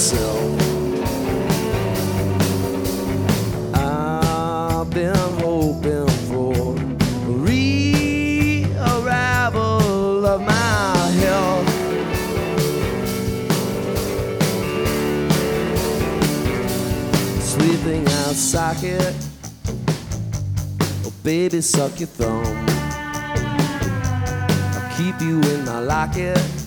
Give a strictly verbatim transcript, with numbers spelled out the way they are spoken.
myself. I've been hoping for a re-arrival of my health. Sleeping out socket, oh baby suck your thumb. I'll keep you in my locket.